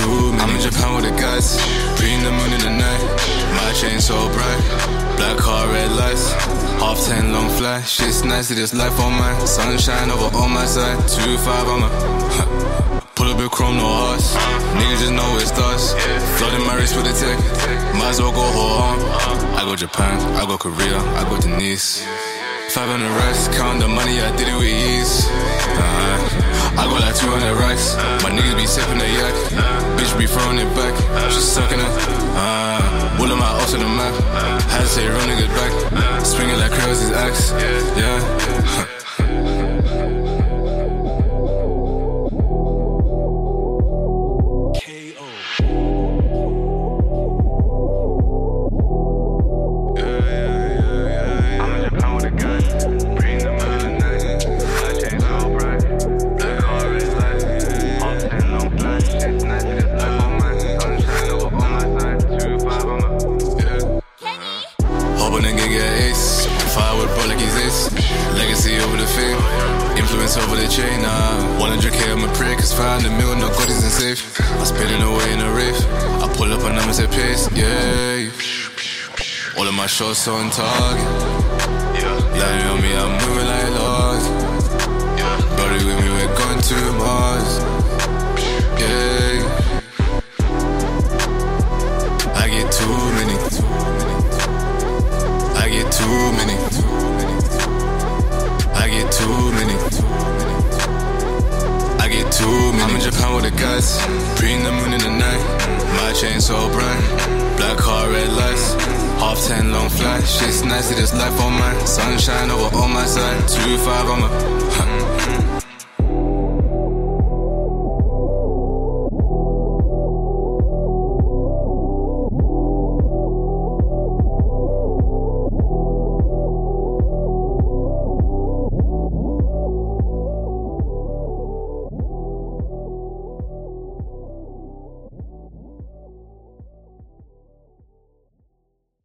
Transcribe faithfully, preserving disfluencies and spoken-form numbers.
too many. I'm in Japan with the guys, green the moon in the night. My chain so bright, black car, red lights. Half ten long flight, shit's nice to this life on mine. Sunshine over on my side, two five on my pull up big chrome, no hearts. Niggas just know it starts. Flooding my wrist with a tech, might as well go whole arm. I go Japan, I go Korea, I go to Nice. Five on the rest, count the money, I did it with ease. Uh-huh. I go like two hundred racks. My niggas be sipping the yak. Bitch be throwing it back. She sucking it. Uh, all of my ops on the map. Had to say real niggas back. Swinging like curls is axe. Yeah. Over the chain, nah. one hundred K on my prick, cause five hundred mil, no God isn't safe. I spinning away in a rave. I pull up on numbers at pace, yeah. All of my shots on target. Lying on me, I'm moving like Lord. Buddy with me, we're going to Mars. Yeah. I get too many. I get too many. I get too many. I get too many. I'm in Japan with the guys, green the moon in the night. My chain so bright, black car, red lights. Half ten long flight, shit's nice to this life on mine. Sunshine over on my side, two five on my